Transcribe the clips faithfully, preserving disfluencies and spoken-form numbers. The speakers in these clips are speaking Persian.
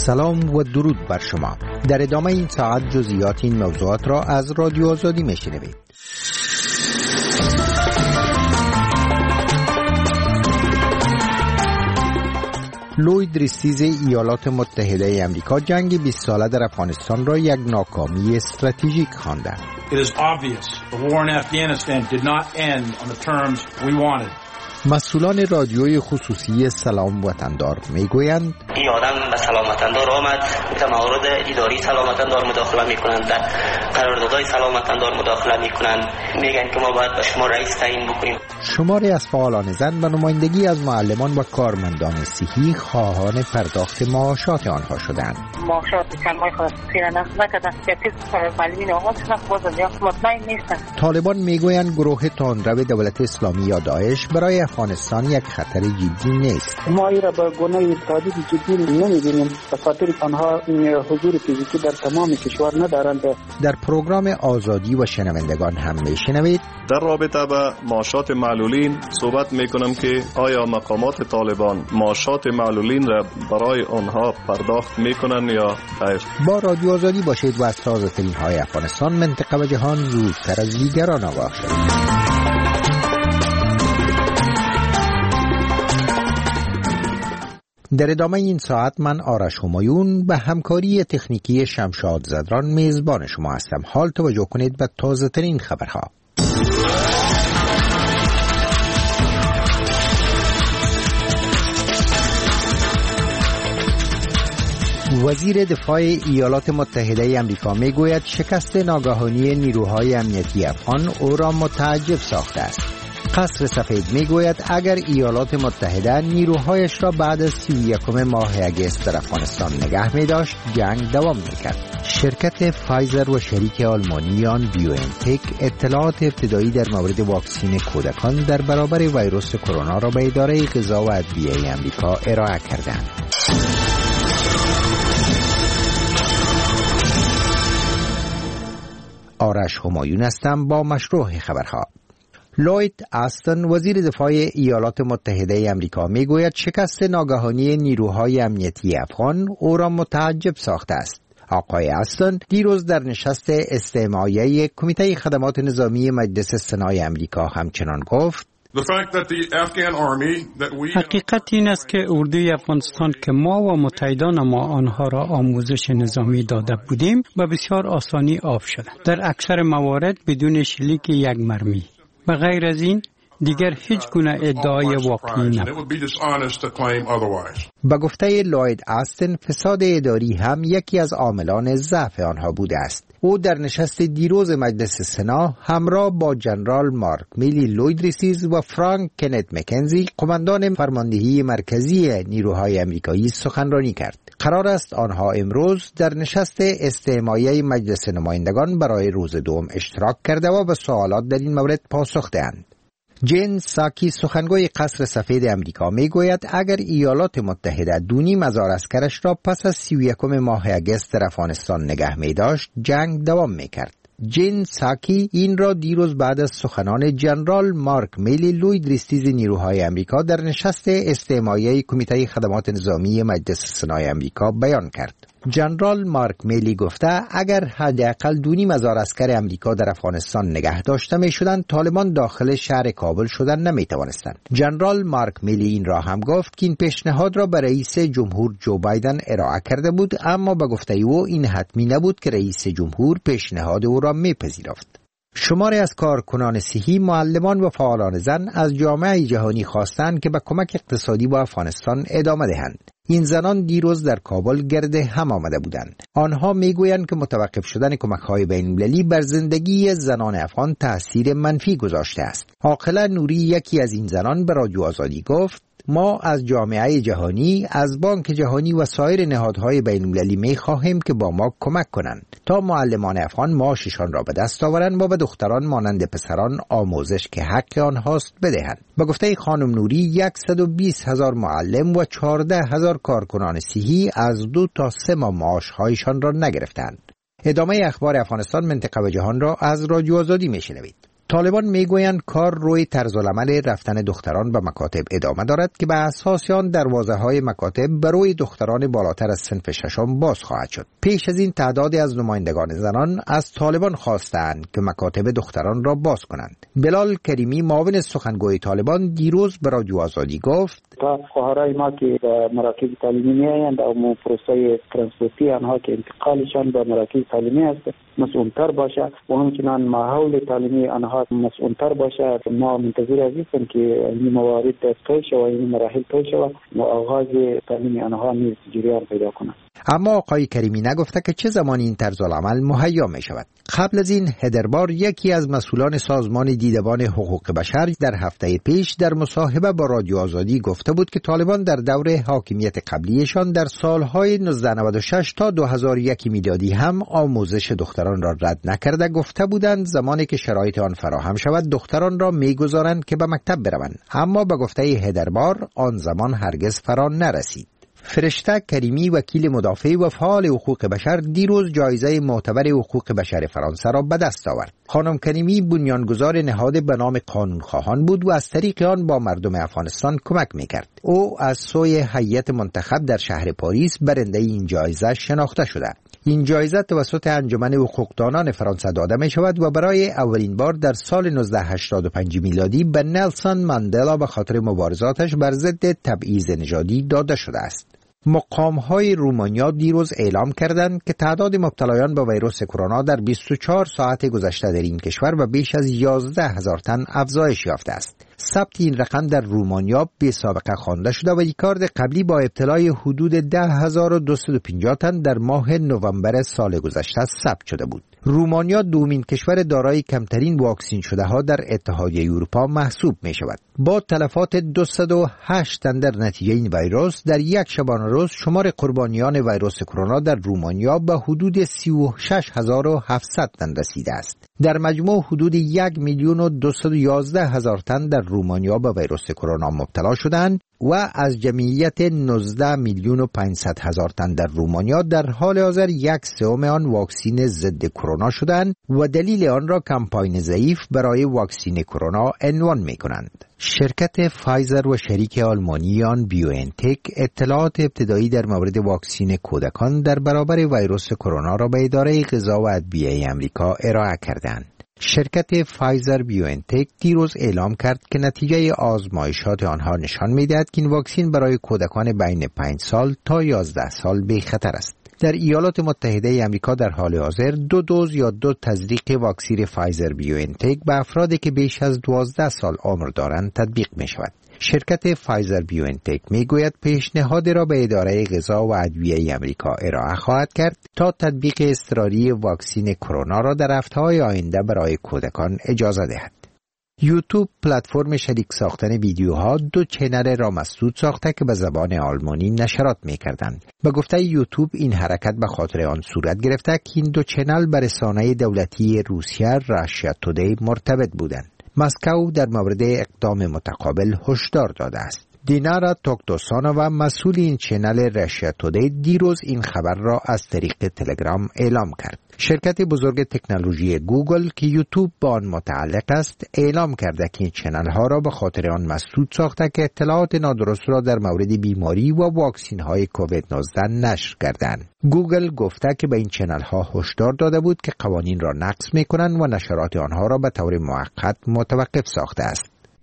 سلام و درود بر شما. در ادامه این ساعت جزئیات این موضوعات را از رادیو آزادی میشنوید. لوید ریستیز ایالات متحده امریکا جنگ بیست ساله در افغانستان را یک ناکامی استراتژیک خواند. It is obvious the war in Afghanistan did not end on the terms we wanted. مسئولان رادیوی خصوصی سلام وطندار میگویند این آدم به سلام وطندار آمد، در موارد اداری سلام وطندار مداخله میکنند، در قراردادهای سلام وطندار مداخله میکنند، میگن که ما باید به شما رئیس تعیین بکنیم. شماری از فعالان زن به نمایندگی از معلمان و کارمندان صحی خواهان پرداخت معاشات آنها شدند. معاشات کلمای خود پیرنه نکردن که پیش معلمین آغاز بازم یا مطمئن نیستن. طالبان میگویند گروه تندرو دولت اسلامی یا داعش برای افغانستان یک خطر جدی نیست. ما این را به گونه تهدید جدی نمی‌بینیم، به خاطر آنها حضور فیزیکی در تمام کشور ندارند. در پروگرام آزادی و شنوندگان هم میشنوید در رابطه با معاشات معلولین صحبت میکنم که آیا مقامات طالبان معاشات معلولین را برای آنها پرداخت میکنن یا خیر. با رادیو آزادی باشید و از تازه ترین های افغانستان، منطقه و جهان زودتر از دیگران آگاه شوید. در ادامه این ساعت من آرش همایون به همکاری تکنیکی شمشاد زدران میزبان شما هستم. حال توجه کنید به تازه ترین خبرها. وزیر دفاع ایالات متحده آمریکا میگوید شکست ناگهانی نیروهای امنیتی افغان او را متعجب ساخته است. قصر سفید میگوید اگر ایالات متحده نیروهایش را بعد از سی و یکم ماه اگست در افغانستان نگه می داشت، جنگ دوام میکرد. شرکت فایزر و شریک آلمانی آن بیوانتک اطلاعات ابتدایی در مورد واکسین کودکان در برابر ویروس کرونا را به اداره غذا و ادویه آمریکا ارائه کردند. آرش همایون هستم با مشروع خبرها. لوید استن وزیر دفاع ایالات متحده آمریکا میگوید شکست ناگهانی نیروهای امنیتی افغان او را متعجب ساخته است. آقای استن دیروز در نشست استماعیه کمیته خدمات نظامی مجلس سنای آمریکا همچنان گفت حقیقت این است که اردوی افغانستان که ما و متحدان ما آنها را آموزش نظامی داده بودیم به بسیار آسانی آف شدند، در اکثر موارد بدون شلیک یک مرمی. به غیر از این دیگر هیچ گونه ادعای واقعی نبود. با گفته لوید استن فساد اداری هم یکی از عاملان ضعف آنها بوده است. او در نشست دیروز مجلس سنا همراه با جنرال مارک میلی لوید ریستیز و فرانک کنت مکنزی قماندان فرماندهی مرکزی نیروهای آمریکایی سخنرانی کرد. قرار است آنها امروز در نشست استماعیه مجلس نمایندگان برای روز دوم اشتراک کرده و به سوالات در این مورد پاسخ دهند. جین ساکی سخنگوی قصر سفید امریکا میگوید اگر ایالات متحده دونیم هزار عسکرش را پس از سی و یکم ماه اگست در افغانستان نگه می داشت، جنگ دوام می کرد. جین ساکی این را دیروز بعد از سخنان جنرال مارک میلی لوید ریستیز نیروهای امریکا در نشست استماعیه کمیته خدمات نظامی مجلس سنای امریکا بیان کرد. جنرال مارک میلی گفته اگر حداقل دونیم هزار عسکر امریکا در افغانستان نگه داشته می شدند، طالبان داخل شهر کابل شدن نمی توانستند. جنرال مارک میلی این را هم گفت که این پیشنهاد را به رئیس جمهور جو بایدن ارائه کرده بود، اما به گفته او این حتمی نبود که رئیس جمهور پیشنهاد او را میپذیرفت. شماری از کارکنان صحی، معلمان و فعالان زن از جامعه جهانی خواستند که به کمک اقتصادی با افغانستان ادامه دهند. این زنان دیروز در کابل گرد هم آمده بودند. آنها میگویند که متوقف شدن کمک‌های بین‌المللی بر زندگی زنان افغان تأثیر منفی گذاشته است. عاقله نوری یکی از این زنان به رادیو آزادی گفت ما از جامعه جهانی، از بانک جهانی و سایر نهادهای بین‌المللی می‌خواهیم که با ما کمک کنند تا معلمان افغان معاششان را به دست آورند و به دختران مانند پسران آموزش که حق آنهاست بدهند. به گفته خانم نوری صد و بیست هزار معلم و چهارده هزار کارکنان صحی از دو تا سه ماه معاشهایشان را نگرفتند. ادامه اخبار افغانستان، منطقه و جهان را از رادیو آزادی میشنوید. طالبان میگویند کار روی طرز العمل رفتن دختران به مکاتب ادامه دارد که به اساس آن دروازه‌های مکاتب برای دختران بالاتر از صنف ششم باز خواهد شد. پیش از این تعدادی از نمایندگان زنان از طالبان خواستند که مکاتب دختران را باز کنند. بلال کریمی معاون سخنگوی طالبان دیروز به رادیو آزادی گفت تا خواهرای ما که به مراکز تعلیمی میآیند و پروسه ترانسپورتی آنها که انتقالشان به مراکز تعلیمی است مسئول‌تر باشه و همچنین ماحول تعلیمی آنها مسئول‌تر باشه. ما منتظر هستیم که این موارد طی شود و این مراحل طی شود و آغاز تعلیم آنها نیز جریان پیدا کند. اما آقای کریمی نگفته که چه زمان این طرز العمل مهیا می شود. قبل از این هدربار یکی از مسئولان سازمان دیدبان حقوق بشر در هفته پیش در مصاحبه با رادیو آزادی گفته بود که طالبان در دور حاکمیت قبلیشان در سالهای نوزده نود و شش تا دو هزار و یک میلادی هم آموزش دختران را رد نکرده. گفته بودند زمانی که شرایط آن فراهم شود دختران را میگذارند که به مکتب بروند، اما به گفته هدربار آن زمان هرگز فرا نرسید. فرشته کریمی وکیل مدافع و فعال حقوق بشر دیروز جایزه معتبر حقوق بشر فرانسه را به دست آورد. خانم کریمی بنیانگذار نهاد به نام قانونخواهان بود و از طریق آن با مردم افغانستان کمک میکرد. او از سوی هیئت منتخب در شهر پاریس برنده این جایزه شناخته شده. این جایزه توسط انجمن حقوقدانان فرانسه داده می شود و برای اولین بار در سال نوزده هشتاد و پنج میلادی به نلسون ماندلا به خاطر مبارزاتش بر ضد تبعیض نژادی داده شده است. مقام‌های رومانیا دیروز اعلام کردند که تعداد مبتلایان به ویروس کرونا در بیست و چهار ساعت گذشته در این کشور به بیش از یازده هزار تن افزایش یافته است. ثبت این رقم در رومانیا بی سابقه خوانده شده و ریکارد قبلی با ابتلای حدود ده هزار و دویست و پنجاه تن در ماه نوامبر سال گذشته ثبت شده بود. رومانیا دومین کشور دارای کمترین واکسین شده ها در اتحادیه اروپا محسوب می شود. با تلفات دویست و هشت تن در نتیجه این ویروس در یک شبانه روز شمار قربانیان ویروس کرونا در رومانیا به حدود سی و شش هزار و هفتصد تن رسیده است. در مجموع حدود یک میلیون و دویست و یازده هزار تن در رومانیا به ویروس کرونا مبتلا شدند و از جمعیت نوزده میلیون و پانصد هزار تن در رومانیا در حال حاضر یک سوم آن واکسین ضد کرونا شدند و دلیل آن را کمپاین ضعیف برای واکسین کرونا عنوان می‌کنند. شرکت فایزر و شریک آلمانی آن بیوئنتک اطلاعات ابتدایی در مورد واکسین کودکان در برابر ویروس کرونا را به اداره غذا و ادویه آمریکا ارائه کردند. شرکت فایزر بیوئنتک دیروز اعلام کرد که نتیجه آزمایشات آنها نشان می‌دهد که این واکسین برای کودکان بین پنج سال تا یازده سال بی خطر است. در ایالات متحده آمریکا در حال حاضر دو دوز یا دو تزریق واکسن فایزر بیوئنتک به افرادی که بیش از دوازده سال عمر دارند تطبیق می‌شود. شرکت فایزر بیوئنتک میگوید پیشنهاد را به اداره غذا و ادویه آمریکا ارائه خواهد کرد تا تطبیق اضطراری واکسن کرونا را در هفته‌های آینده برای کودکان اجازه دهد. یوتیوب پلتفرم شریک ساختن ویدیوها دو چنل را مسدود ساخته که به زبان آلمانی نشرات می‌کردند. به گفته یوتیوب این حرکت به خاطر آن صورت گرفته که این دو چنل به رسانه دولتی روسیه راشیا تودی مرتبط بودند. مسکو در مورد اقدام متقابل هشدار داده است. دینارا توکتوسانووا مسئول این چنل راشیا تودی دیروز این خبر را از طریق تلگرام اعلام کرد. شرکت بزرگ تکنولوژی گوگل که یوتیوب با آن متعلق است اعلام کرده که این چنل ها را به خاطر آن مسدود ساخته که اطلاعات نادرست را در مورد بیماری و واکسین های کووید نوزده نشر کردند. گوگل گفته که به این چنل ها هشدار داده بود که قوانین را نقض می کنند و نشرات آنها را به طور موقت متوقف ساخته است.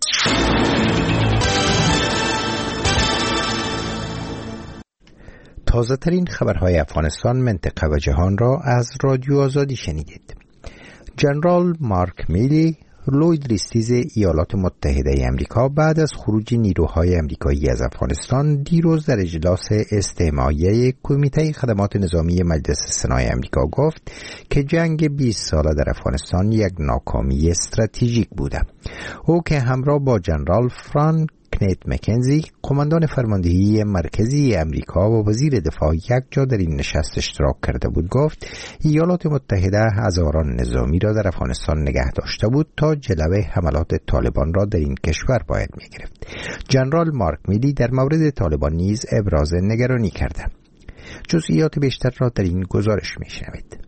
تازه ترین خبرهای افغانستان، منطقه و جهان را از رادیو آزادی شنیدید. جنرال مارک میلی، لوید ریستیز ایالات متحده آمریکا بعد از خروج نیروهای آمریکایی از افغانستان دیروز در اجلاس استماعیه کمیته خدمات نظامی مجلس سنای آمریکا گفت که جنگ بیست ساله در افغانستان یک ناکامی استراتژیک بوده. او که همراه با جنرال فرانک کنیت مکنزی، قماندان فرماندهی مرکزی امریکا و وزیر دفاع یک جا در این نشست اشتراک کرده بود، گفت ایالات متحده هزاران نظامی را در افغانستان نگه داشته بود تا جلوه حملات طالبان را در این کشور باید می گرفت. جنرال مارک میلی در مورد طالبان نیز ابراز نگرانی کرده. جزئیات بیشتر را در این گزارش می شنوید.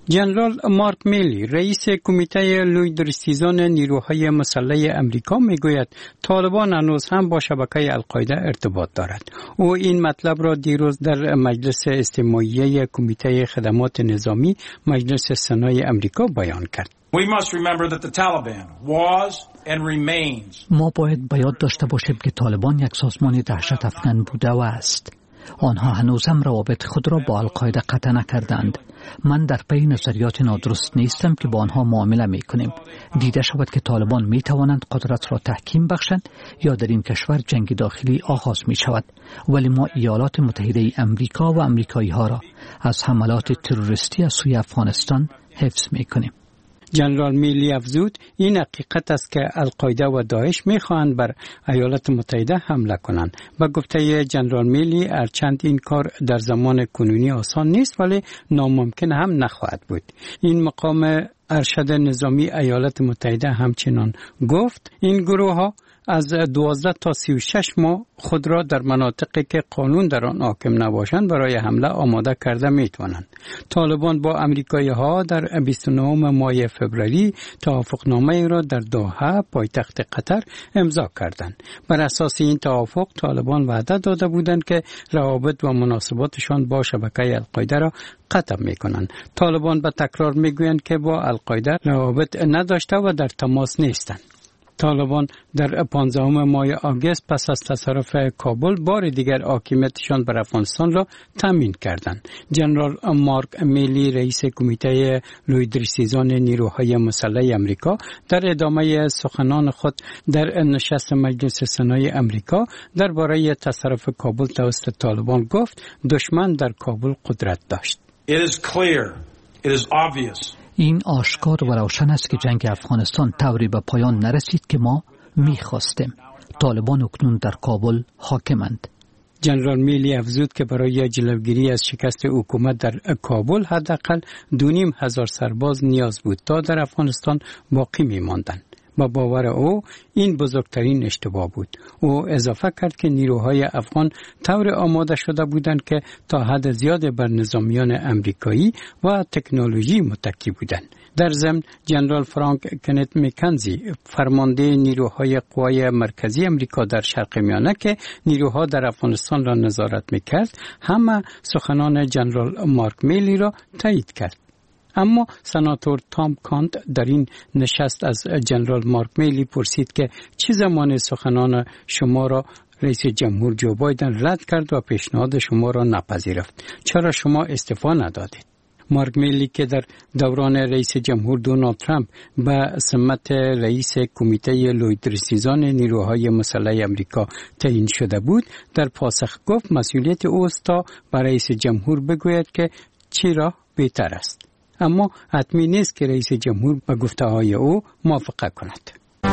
جنرال مارک میلی رئیس کمیته لویدرسیزان نیروهای مسلح امریکا میگوید طالبان هنوز هم با شبکه القاعده ارتباط دارد. او این مطلب را دیروز در مجلس استماعیه کمیته خدمات نظامی مجلس سنای امریکا بیان کرد. We must remember that the Taliban was and remains. ما باید به یاد داشته باشیم که طالبان یک سازمان دهشت افکن بوده و است. آنها هنوز هم روابط خود را با القاعده قطع نکردند. من در پی نظریات نادرست نیستم که با آنها معامله می کنیم. دیده شود که طالبان می توانند قدرت را تحکیم بخشند یا در این کشور جنگ داخلی آغاز می شود. ولی ما ایالات متحده امریکا و امریکایی ها را از حملات تروریستی از سوی افغانستان حفظ می کنیم. جنرال میلی افزود این حقیقت است که القاعده و داعش میخواهند بر ایالات متحده حمله کنند. با گفته جنرال میلی هرچند این کار در زمان کنونی آسان نیست ولی ناممکن هم نخواهد بود. این مقام ارشد نظامی ایالات متحده همچنان گفت این گروه ها از دوازده تا سی و شش ماه خود را در مناطقی که قانون در آن حاکم نباشند برای حمله آماده کرده میتوانند. طالبان با امریکایی ها در بیست و نه ماه فوریه توافقنامه را در دوحه پایتخت قطر امضا کردند. بر اساس این توافق طالبان وعده داده بودند که روابط و مناسباتشان با شبکه القاعده را قطع میکنند. طالبان به تکرار میگویند که با القاعده روابط نداشته و در تماس نیستند. طالبان در پانزدهم ماه آگوست پس از تصرف کابل بار دیگر حاکمیتشان بر افغانستان را تامین کردند. جنرال مارک میلی رئیس کمیته لویدرسیزان نیروهای مسلح امریکا در ادامه سخنان خود در نشست مجلس سنای امریکا درباره تصرف کابل توسط طالبان گفت دشمن در کابل قدرت داشت. It is clear. It is obvious. این آشکار و روشن است که جنگ افغانستان طوری به پایان نرسید که ما می‌خواستیم. طالبان اکنون در کابل حاکمند. جنرال میلی افزود که برای جلوگیری از شکست حکومت در کابل حداقل دو نیم هزار سرباز نیاز بود تا در افغانستان باقی می‌ماندند. با باور او این بزرگترین اشتباه بود. او اضافه کرد که نیروهای افغان طور آماده شده بودند که تا حد زیاد بر نظامیان امریکایی و تکنولوژی متکی بودند. در ضمن جنرال فرانک کنت مکنزی فرمانده نیروهای قوای مرکزی امریکا در شرق میانه که نیروها در افغانستان را نظارت میکرد همه سخنان جنرال مارک میلی را تایید کرد. اما سناتور تام کانت در این نشست از جنرال مارک میلی پرسید که چه زمان سخنان شما را رئیس جمهور جو بایدن رد کرد و پیشنهاد شما را نپذیرفت. چرا شما استعفا ندادید؟ مارک میلی که در دوران رئیس جمهور دونالد ترامپ به سمت رئیس کمیته لویدرسیزان نیروهای مسلح امریکا تعیین شده بود در پاسخ گفت مسئولیت اوست تا به رئیس جمهور بگوید که چی راه بهتر است. اما حتمی نیست که رئیس جمهور با گفته‌های او موافقت کند.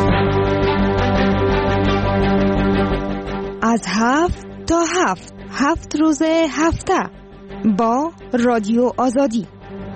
از هفت تا هفت هفت روز هفته با رادیو آزادی.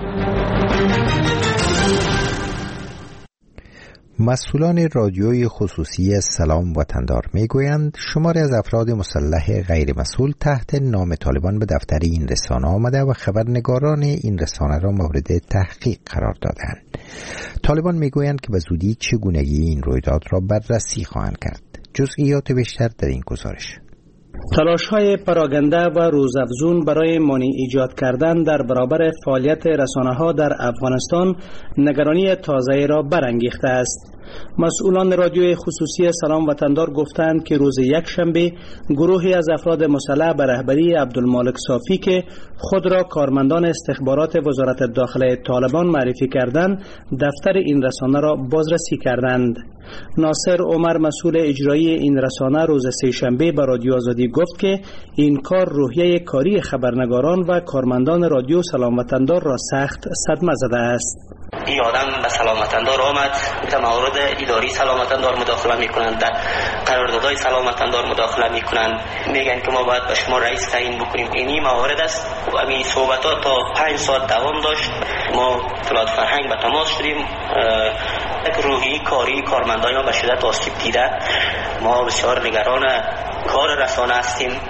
مسئولان رادیوی خصوصی سلام وطندار میگویند شماری از افراد مسلح غیر مسئول تحت نام طالبان به دفتر این رسانه آمده و خبرنگاران این رسانه را مورد تحقیق قرار دادند. طالبان میگویند که به زودی چگونگی این رویداد را بررسی خواهند کرد. جزئیات بیشتر در این گزارش. تلاش‌های پراگنده و روزافزون برای مانع ایجاد کردن در برابر فعالیت رسانه‌ها در افغانستان نگرانی تازه‌ای را برانگیخته است. مسئولان رادیوی خصوصی سلام وطندار گفتند که روز یکشنبه گروهی از افراد مسلح به رهبری عبدالمالک صافی که خود را کارمندان استخبارات وزارت داخله طالبان معرفی کردند، دفتر این رسانه را بازرسی کردند. ناصر عمر مسئول اجرایی این رسانه روز سه‌شنبه به رادیو آزادی گفت که این کار روحیه کاری خبرنگاران و کارمندان رادیو سلام وطندار را سخت صدمه زده است. این آدم به سلام وطندار آمد، در موارد اداری سلام وطندار مداخله میکنند، در قراردادهای سلام وطندار مداخله میکنند، میگن که ما باید به شما رئیس تعیین بکنیم. این موارد است. همین صحبت‌ها تا پنج ساعت دوام داشت. ما اطلاعات فرهنگ به تماس شدیم. یک روحی کاری کارمندان ما به شدت آسیب دیده. ما بسیار نگران کار رسانه هستیم.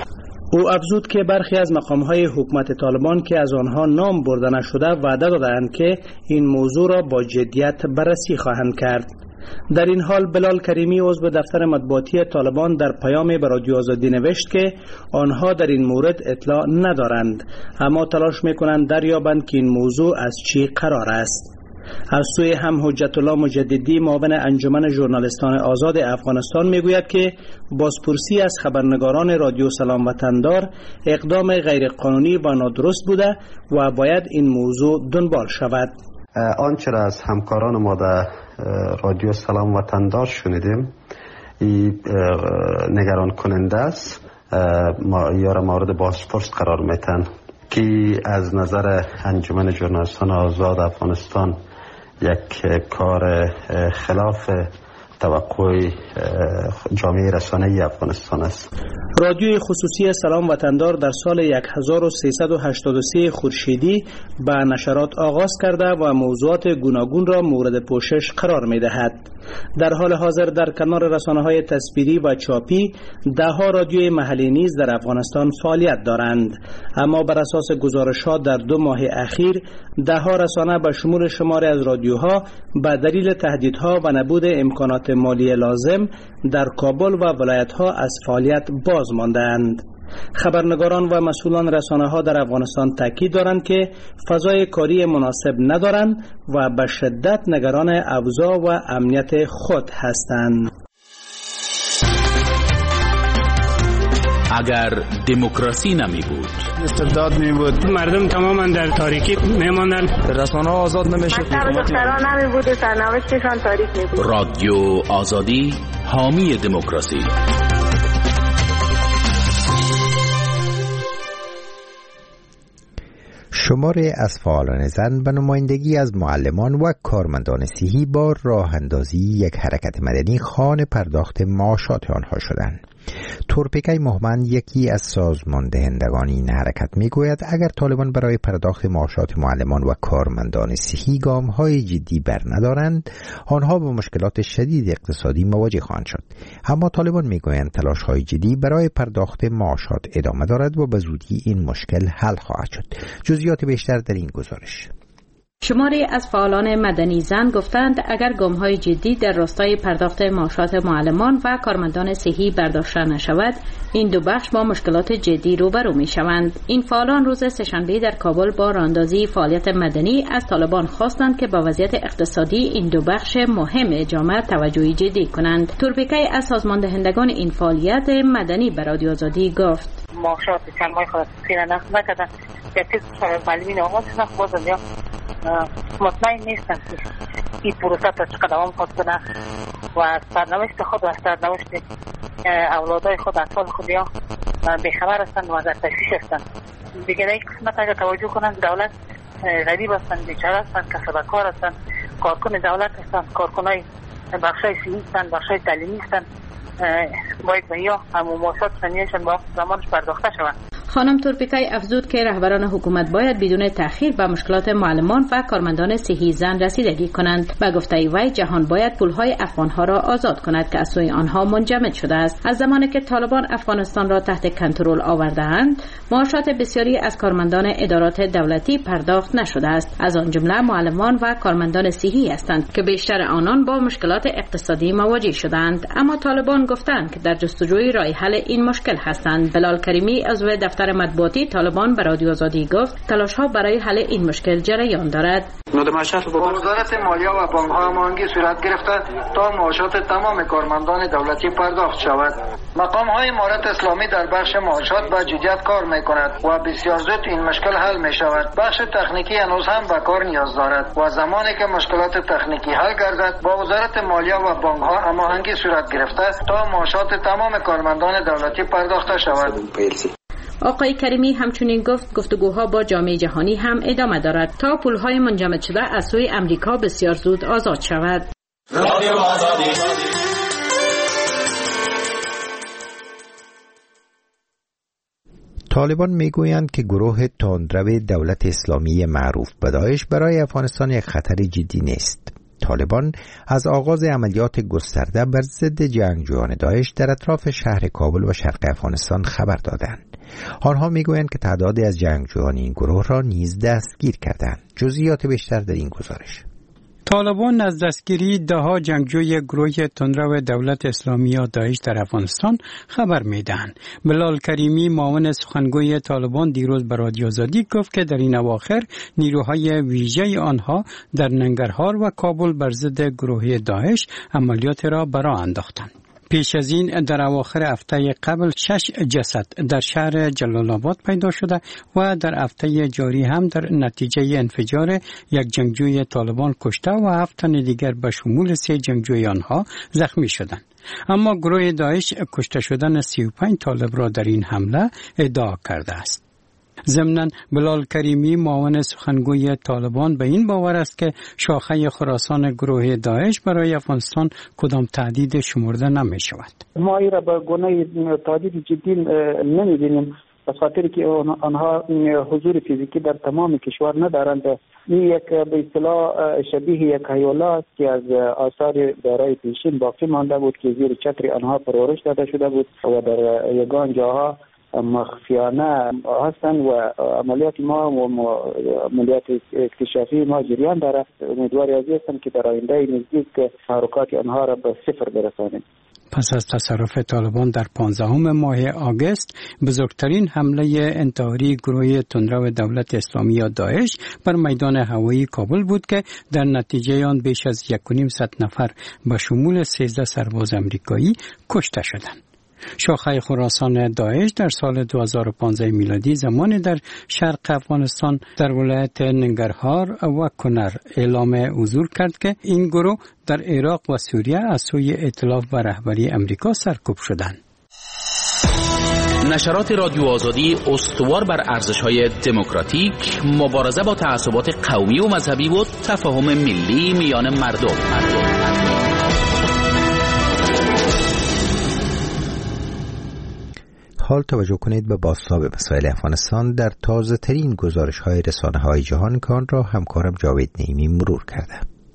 او افزود که برخی از مقام‌های حکومت طالبان که از آنها نام برده نشده وعده دادند که این موضوع را با جدیت بررسی خواهند کرد. در این حال بلال کریمی عضو دفتر مطبوعاتی طالبان در پیامی به رادیو آزادی نوشت که آنها در این مورد اطلاع ندارند، اما تلاش میکنند دریابند که این موضوع از چی قرار است. از سوی هم حجت الله مجددی معاون انجمن ژورنالیستان آزاد افغانستان میگوید که بازپرسی از خبرنگاران رادیو سلام وطندار اقدام غیرقانونی و نادرست بوده و باید این موضوع دنبال شود. آنچه را از همکاران ما در رادیو سلام وطندار شنیدیم این نگران کننده است. ما یارا مورد بازپرس قرار میتن که از نظر انجمن ژورنالیستان آزاد افغانستان یک کار خلاف توقع جامعه رسانه‌ای افغانستان است. رادیوی خصوصی سلام وطندار در سال هزار و سیصد و هشتاد و سه خورشیدی به نشرات آغاز کرده و موضوعات گوناگون را مورد پوشش قرار می دهد. در حال حاضر در کنار رسانه‌های تصویری و چاپی ده‌ها رادیوی محلی نیز در افغانستان فعالیت دارند، اما بر اساس گزارش‌ها در دو ماه اخیر ده‌ها رسانه به شمول شماری از رادیوها به دلیل تهدیدها و نبود امکانات مالی لازم در کابل و ولایت‌ها از فعالیت باز مانده‌اند. خبرنگاران و مسئولان رسانه‌ها در افغانستان تاکید دارند که فضای کاری مناسب ندارند و به شدت نگران اوضاع و امنیت خود هستند. اگر دموکراسی نمی بود، استبداد می بود، مردم تماما در تاریکی می ماندند، رسانه‌ها آزاد نمی شد، دختران نمی بود و سرنوشتشان تاریک می بود. رادیو آزادی حامی دموکراسی. شماری از فعالان زن به نمایندگی از معلمان و کارمندان صحی با راه اندازی یک حرکت مدنی خوان پرداخت معاشات آنها شدند. تورپیکای مهمن یکی از سازماندهندگان این حرکت میگوید اگر طالبان برای پرداخت معاشات معلمان و کارمندان صحی گام‌های جدی بر ندارند، آنها با مشکلات شدید اقتصادی مواجه خواهند شد. اما طالبان میگویند تلاش‌های جدی برای پرداخت معاشات ادامه دارد و به زودی این مشکل حل خواهد شد. جزئیات بیشتر در این گزارش. شماری از فعالان مدنی زن گفتند اگر گام‌های جدی در راستای پرداخت معاشات معلمان و کارمندان صحی برداشته نشود، این دو بخش با مشکلات جدی روبرو می‌شوند. این فعالان روز سه‌شنبه در کابل با راهاندازی فعالیت مدنی از طالبان خواستند که با وضعیت اقتصادی این دو بخش مهم جامعه توجهی جدی کنند. تورپیکای از سازماندهندگان این فعالیت مدنی به رادیو آزادی گفت: معاشات چند ماه خود سیر نقص نکردن که تیز معلمین آغاز نقص بازم یا مطمئن نیستن که این پروسه تا چقدر دوام خود کنه و سرنوشت خود و سرنوشت اولادای خود اطفال خود یا بیخبر هستند و در تشویش هستند. دیگر این قسمت اگر توجه کنند دولت غریب هستند، بیچاره هستند، کسب کار هستند، کارکن دولت هستند، کارکنای بخشای صحی هستند، بخشای تعلیمی هستند، باید به یا همون معاشات سنیشان با زمانش پرداخته شوند. خانم تورپیکای افزود که رهبران حکومت باید بدون تأخیر به مشکلات معلمان و کارمندان صحی زن رسیدگی کنند. به گفته وی جهان باید پولهای افغانها را آزاد کند که از سوی آنها منجمد شده است. از زمانی که طالبان افغانستان را تحت کنترل آورده‌اند، معاشات بسیاری از کارمندان ادارات دولتی پرداخت نشده است. از آن جمله معلمان و کارمندان صحی هستند که بیشتر آنان با مشکلات اقتصادی مواجه شدند. اما طالبان گفتند که در جستجوی راه حل این مشکل هستند. بلال کریمی عضو دفتر مطبوعاتی طالبان به رادیو آزادی گفت تلاش‌ها برای حل این مشکل جریان دارد. وزارت مالیه و بانک‌ها هماهنگی صورت گرفته تا معاشات تمام کارمندان دولتی پرداخت شود. مقام‌های امارت اسلامی در بخش معاشات با جدیت کار می‌کند و بسیار زود این مشکل حل می‌شود. بخش تکنیکی هنوز هم به کار نیاز دارد و زمانی که مشکلات تکنیکی حل گردد با وزارت مالیه و بانک‌ها هماهنگی صورت گرفته تا معاشات تمام کارمندان دولتی پرداخته شود. آقای کریمی همچنین گفت گفتگوها با جامعه جهانی هم ادامه دارد تا پولهای منجمد شده از سوی امریکا بسیار زود آزاد شود. طالبان میگویند که گروه تندرو دولت اسلامی معروف به داعش برای افغانستان یک خطر جدی نیست. طالبان از آغاز عملیات گسترده بر ضد جنگجویان داعش در اطراف شهر کابل و شرق افغانستان خبر دادند. آنها میگویند که تعدادی از جنگجویان این گروه را نیز دستگیر کردند. جزئیات بیشتر در این گزارش. طالبان از دستگیری دهها جنگجوی گروه تندرو دولت اسلامی یا داعش در افغانستان خبر میدهند. بلال کریمی معاون سخنگوی طالبان دیروز به رادیو آزادی گفت که در این اواخر نیروهای ویژه آنها در ننگرهار و کابل بر ضد گروه داعش عملیات را برا انداختند. پیش از این در اواخر هفته قبل شش جسد در شهر جلال آباد پیدا شده و در هفته جاری هم در نتیجه انفجار یک جنگجوی طالبان کشته و هفت تن دیگر به شمول سه جنگجوی آنها زخمی شدند. اما گروه داعش کشته شدن سی و پنج طالب را در این حمله ادعا کرده است. ضمناً بلال کریمی معاون سخنگوی طالبان به این باور است که شاخه خراسان گروه داعش برای افغانستان کدام تهدید شمرده نمی شود. ما این را به گونه تهدید جدی نمی بینیم، به خاطر که آنها حضور فیزیکی در تمام کشور ندارند. این یک به اصطلاح شبیه یک هیولا است که از آثار دارای پیشین باقی مانده بود که زیر چتر آنها پرورش داده شده بود و در یگان جاها مخفیانه هستند و عملیات ما و عملیات اکتشافی ما جریان داره. امیدواری از هستم که در آینده نزدیک تحرکات آنها را به صفر برسانیم. پس از تصرف طالبان در پانزدهم ماه آگوست، بزرگترین حمله انتحاری گروه تندرو دولت اسلامی یا داعش بر میدان هوایی کابل بود که در نتیجه آن بیش از یک و نیم صد نفر به شمول سیزده سرباز امریکایی کشته شدند. شاخه خراسان داعش در سال دو هزار و پانزده میلادی زمانی در شرق افغانستان در ولایت ننگرهار و کنر اعلام حضور کرد که این گروه در عراق و سوریه از سوی ائتلاف و رهبری امریکا سرکوب شدند. نشرات رادیو آزادی استوار بر ارزش‌های دموکراتیک، مبارزه با تعصبات قومی و مذهبی و تفاهم ملی میان مردم. مردم. حال توجه کنید به بازتاب مسائل افغانستان در تازه ترین گزارش های رسانه های جهان که آن را همکارم جاوید نعیمی مرور کرده.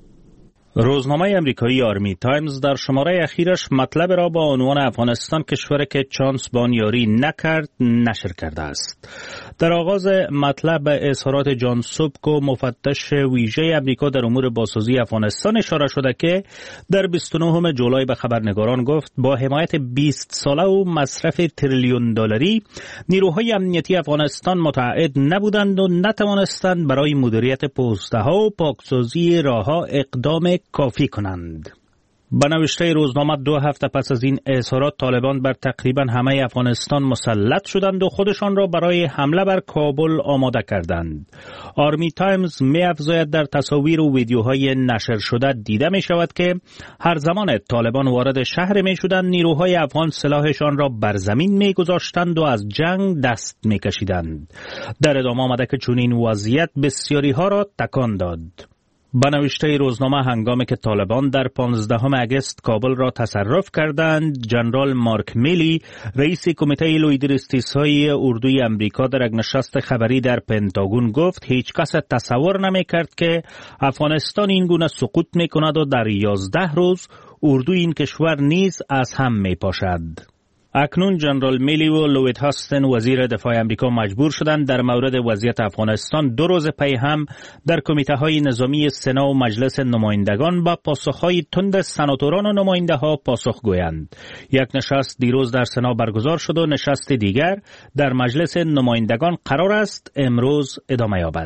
روزنامه امریکایی آرمی تایمز در شماره اخیرش مطلب را با عنوان افغانستان کشوری که چانس بانیاری نکرد نشر کرده است. در آغاز مطلب اظهارات جان سوبکو مفتش ویژه امریکا در امور بازسازی افغانستان اشاره شده که در بیست و نهم جولای به خبرنگاران گفت با حمایت بیست ساله و مصرف تریلیون دلاری نیروهای امنیتی افغانستان متعهد نبودند و نتوانستند برای مدیریت پوسته‌ها و پاکسازی راه‌ها اقدام کافی کنند. به نوشته روزنامه دو هفته پس از این اظهارات طالبان بر تقریبا همه افغانستان مسلط شدند و خودشان را برای حمله بر کابل آماده کردند. آرمی تایمز می افزاید در تصاویر و ویدیوهای نشر شده دیده می شود که هر زمان طالبان وارد شهر می شدند نیروهای افغان سلاحشان را بر زمین می گذاشتند و از جنگ دست می کشیدند. در ادامه آمده که چنین وضعیت بسیاری ها را تکان داد. به نوشته روزنامه هنگامی که طالبان در پانزدهم آگوست کابل را تصرف کردند، جنرال مارک میلی رئیس کمیته لویدریستیس‌های اردوی امریکا در یک نشست خبری در پنتاگون گفت هیچ کس تصور نمی کرد که افغانستان این گونه سقوط می کند و در یازده روز اردوی این کشور نیز از هم می پاشد. اکنون جنرال میلی و لوید هاستن وزیر دفاع امریکا مجبور شدند در مورد وضعیت افغانستان دو روز پی هم در کمیته های نظامی سنا و مجلس نمایندگان با پاسخهای تند سناتوران و نماینده ها پاسخ گویند. یک نشست دیروز در سنا برگزار شد و نشست دیگر در مجلس نمایندگان قرار است امروز ادامه یابد.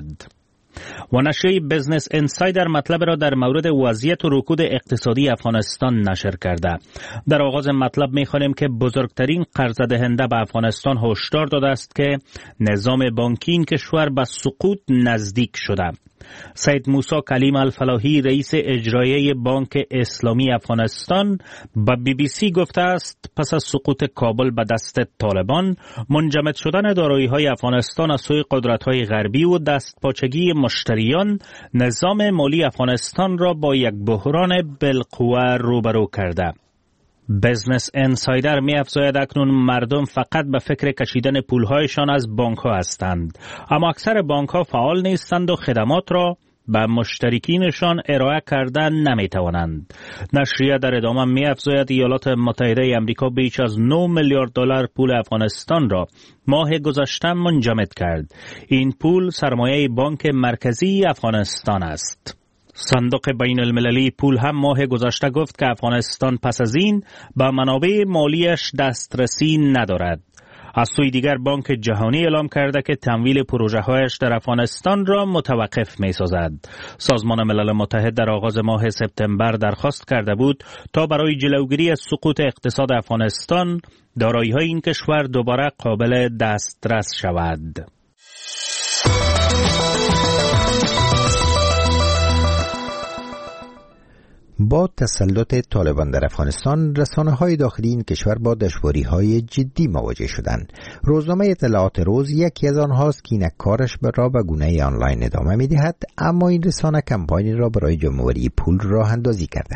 و نشریه بزنس انسایدر مطلب را در مورد وضعیت و رکود اقتصادی افغانستان نشر کرده. در آغاز مطلب می‌خوانیم که بزرگترین قرضه دهنده به افغانستان هشدار داده است که نظام بانکی این کشور به سقوط نزدیک شده. سید موسی کلیم الفلاحی رئیس اجرایی بانک اسلامی افغانستان به بی بی سی گفته است پس از سقوط کابل به دست طالبان منجمد شدن دارایی‌های افغانستان از سوی قدرت‌های غربی و دستپاچگی مشتریان نظام مالی افغانستان را با یک بحران بالقوه روبرو کرده. بزنس انسایدر می افزاید اکنون مردم فقط به فکر کشیدن پولهایشان از بانک ها هستند، اما اکثر بانک ها فعال نیستند و خدمات را به مشترکینشان ارائه کردن نمی توانند. نشریه در ادامه می افزاید ایالات متحده امریکا بیش از نه میلیارد دلار پول افغانستان را ماه گذشته منجمد کرد. این پول سرمایه بانک مرکزی افغانستان است. صندوق بین المللی پول هم ماه گذشته گفت که افغانستان پس از این به منابع مالیش دسترسی ندارد. از سوی دیگر بانک جهانی اعلام کرده که تمویل پروژه هایش در افغانستان را متوقف می سازد. سازمان ملل متحد در آغاز ماه سپتامبر درخواست کرده بود تا برای جلوگیری از سقوط اقتصاد افغانستان دارایی های این کشور دوباره قابل دسترس شود. با تسلط طالبان در افغانستان، رسانه‌های داخلی این کشور با دشواری‌های جدی مواجه شدند. روزنامه اطلاعات روز یکی از آنهاست که اینک کارش را به گونه آنلاین ادامه می‌دهد، اما این رسانه کمپانی را برای جمع‌آوری پول راه اندازی کرده.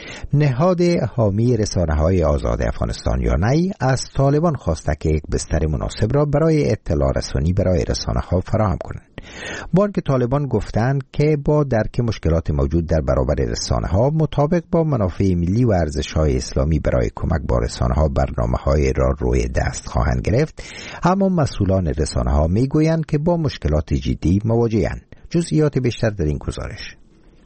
نهاد حامی رسانه‌های آزاد افغانستان یانای از طالبان خواسته که یک بستر مناسب را برای اطلاع رسانی برای رسانه‌ها فراهم کنند. بانک طالبان گفتند که با درک مشکلات موجود در برابر رسانه‌ها مطابق با منافع ملی و ارزش‌های اسلامی برای کمک با رسانه‌ها برنامه‌های را روی دست خواهند گرفت، اما مسئولان رسانه‌ها می‌گویند که با مشکلات جدی مواجه‌اند. جزئیات بیشتر در این گزارش.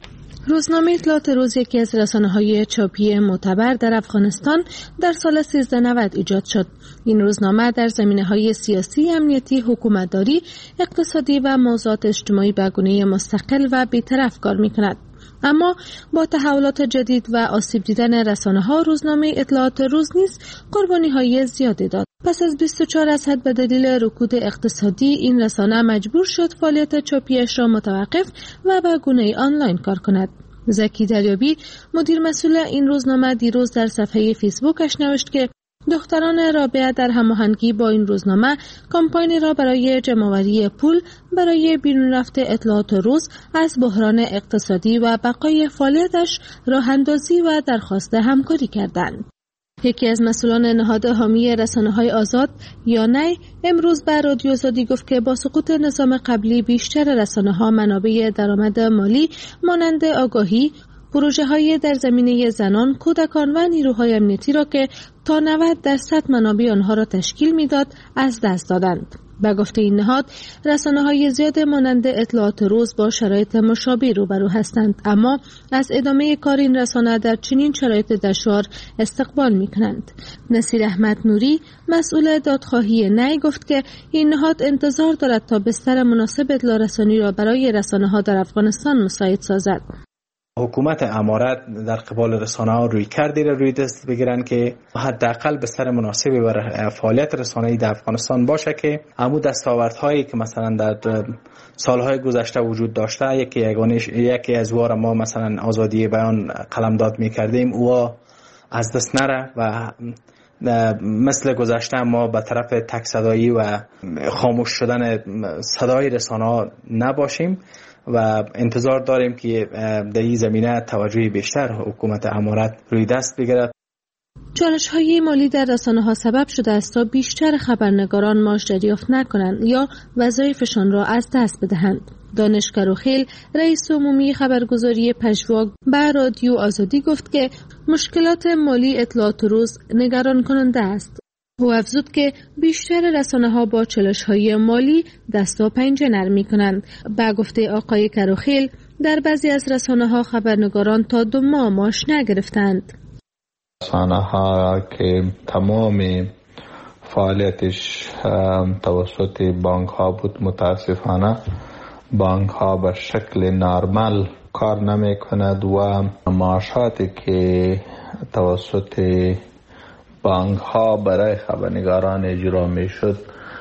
روزنامه اطلاعات روز یکی از رسانه‌های چاپی معتبر در افغانستان در سال سیزده نود ایجاد شد. این روزنامه در زمینه‌های سیاسی، امنیتی، حکومتداری، اقتصادی و موضوعات اجتماعی به گونه مستقل و بی‌طرف کار می‌کند. اما با تحولات جدید و آسیب دیدن رسانه‌ها، روزنامه اطلاعات روز نیز قربانی‌های زیادی داد. پس از بیست و چهار اسد به دلیل رکود اقتصادی، این رسانه مجبور شد فعالیت چاپیش را متوقف و به گونه آنلاین کار کند. زکی دریابی، مدیر مسئول این روزنامه، دیروز در صفحه فیسبوکش نوشت که دختران رابعه در هماهنگی با این روزنامه کمپانی را برای جمع‌آوری پول برای بیرون رفت اطلاعات روز از بحران اقتصادی و بقای فعالیتش راه اندازی و درخواست همکاری کردند. یکی از مسئولان نهاد حامی رسانه‌های آزاد یانای امروز به رادیو آزادی گفت که با سقوط نظام قبلی بیشتر رسانه‌ها منابع درآمد مالی مانند آگاهی، پروژه‌های در زمینه زنان، کودکان و نیروهای امنیتی را که تا نود درصد منابع آنها را تشکیل می‌داد از دست دادند. به گفته این نهاد، رسانه‌های زیاد مانند اطلاعات روز با شرایط مشابه روبرو هستند، اما از ادامه کار این رسانه در چنین شرایط دشوار استقبال می‌کنند. نصیر احمد نوری، مسئول دادخواهی نی، گفت که این نهاد انتظار دارد تا بستر مناسب اطلاع رسانی را برای رسانه‌ها در افغانستان مساعد سازد. حکومت امارت در قبال رسانه ها روی کردی را روی دست بگیرن که حداقل بستر مناسبی برای فعالیت رسانه‌ای در افغانستان باشه که همون دستاوردهایی که مثلا در سالهای گذشته وجود داشته، یکی یگانش یکی از وار ما مثلا آزادی بیان قلمداد می‌کردیم او از دست نره و مثل گذشته ما به طرف تک صدایی و خاموش شدن صدای رسانه‌ها نباشیم و انتظار داریم که در این زمینه توجه بیشتر حکومت امارت روی دست بگیرد. چالش‌های مالی در رسانه‌ها سبب شده است تا بیشتر خبرنگاران معاش دریافت نکنند یا وظایفشان را از دست بدهند. دانش کروخیل، رئیس عمومی خبرگزاری پژواک، به رادیو آزادی گفت که مشکلات مالی اطلاعات روز نگران کننده است. او افزود که بیشتر رسانه‌ها با چالش‌های مالی دست و پنجه نرم می‌کنند. به گفته آقای کروخیل، در بعضی از رسانه‌ها خبرنگاران تا دو ماه معاش نگرفتند. رسانه‌ها که تمام فعالیتش توسط بانک‌ها بود، متاسفانه بانک‌ها به شکل نرمال کار نمی‌کند و معاشاتی که توسط بانک ها برای خبرنگاران اجرا می شد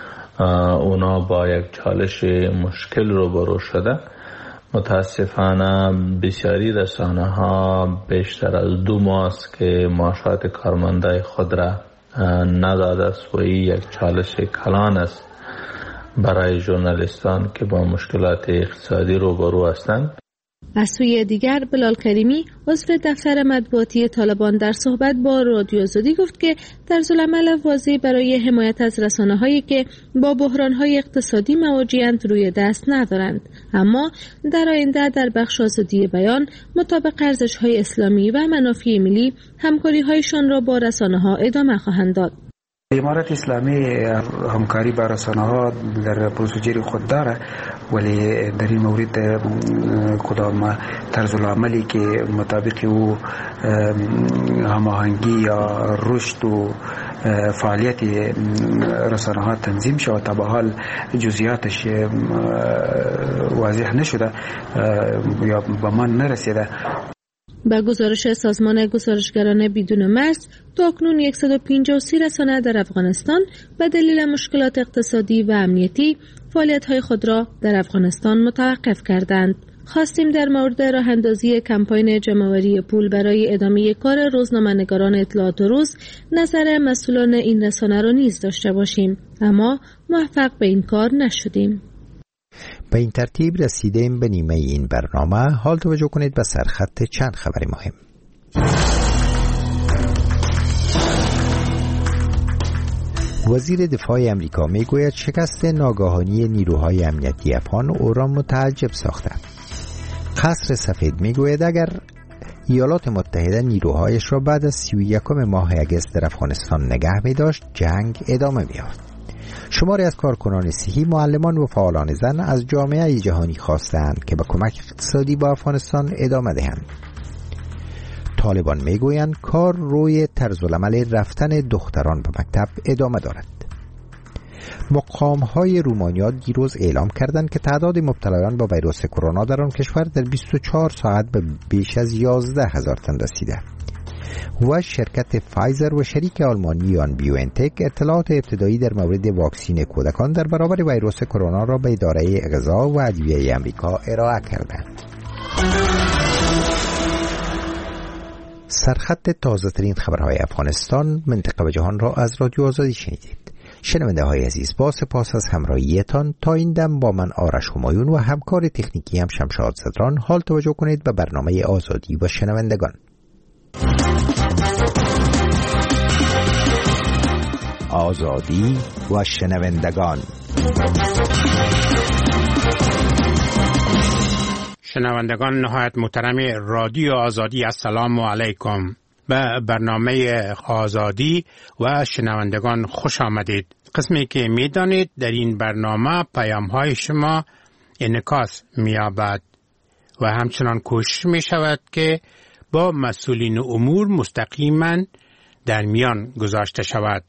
اونا با یک چالش مشکل روبرو شده. متاسفانه بسیاری رسانه ها بیشتر از دو ماه است که معاشات کارمندای خود را نداده است و این یک چالش کلان است برای ژورنالیستان که با مشکلات اقتصادی روبرو هستند. از سوی دیگر بلال کریمی عضو دفتر مطبوعاتی طالبان در صحبت با رادیو آزادی گفت که طرزالعمل واضحی برای حمایت از رسانه‌هایی که با بحران‌های اقتصادی مواجه‌اند روی دست ندارند، اما در آینده در بخش آزادی بیان مطابق ارزش‌های اسلامی و منافع ملی همکاری‌هایشان را با رسانه‌ها ادامه خواهند داد. امارت اسلامی همکاری با رسانه ها در پروسیجر خود داره، ولی در این مورد کدام طرز العملی که مطابق او هماهنگی یا رشد و فعالیت رسانه ها تنظیم شود تا به حال جزئیاتش واضح نشده یا به من نرسیده. با گزارش سازمان گزارشگران بدون مرز، تاکنون صد و پنجاه و سه رسانه در افغانستان به دلیل مشکلات اقتصادی و امنیتی فعالیت‌های خود را در افغانستان متوقف کردند. خواستیم در مورد راه اندازی کمپاین جمع‌آوری پول برای ادامه کار روزنامه‌نگاران اطلاعات و روز نظر مسئولان این رسانه را نیز داشته باشیم، اما موفق به این کار نشدیم. به این ترتیب رسیدیم به نیمه این برنامه. حال توجه کنید به سرخط چند خبر مهم. وزیر دفاع امریکا میگوید شکست ناگهانی نیروهای امنیتی افغان او را متعجب ساخته. قصر سفید میگوید اگر ایالات متحده نیروهایش را بعد از سی و یکم ماه اگست در افغانستان نگه می داشت، جنگ ادامه می‌یافت. شماری از کارکنان صحی، معلمان و فعالان زن از جامعه جهانی خواستند که به کمک اقتصادی با افغانستان ادامه دهند. طالبان میگویند کار روی طرزالعمل رفتن دختران به مکتب ادامه دارد. مقام‌های رومانیا دیروز اعلام کردند که تعداد مبتلایان با ویروس کرونا در آن کشور در بیست و چهار ساعت به بیش از یازده هزار تن رسیده. و شرکت فایزر و شریک آلمانی آن بیوانتک اطلاعات ابتدایی در مورد واکسین کودکان در برابر ویروس کرونا را به اداره غذا و ادویه آمریکا ارائه کردند. سرخط تازه ترین خبرهای افغانستان، منطقه و جهان را از رادیو آزادی شنیدید. شنونده های عزیز، با سپاس از همراهیتان تا این دم با من آرش همایون و همکار تکنیکی هم شمشاد زدران. حال توجه کنید به برنامه آزادی و شنوندگان. آزادی و شنوندگان. شنوندگان نهایت محترم رادیو آزادی، السلام علیکم. به برنامه آزادی و شنوندگان خوش آمدید. قسمی که می دانید در این برنامه پیام های شما انعکاس می یابد و همچنان کوشش می شود که با مسئولین امور مستقیما در میان گذاشته شود.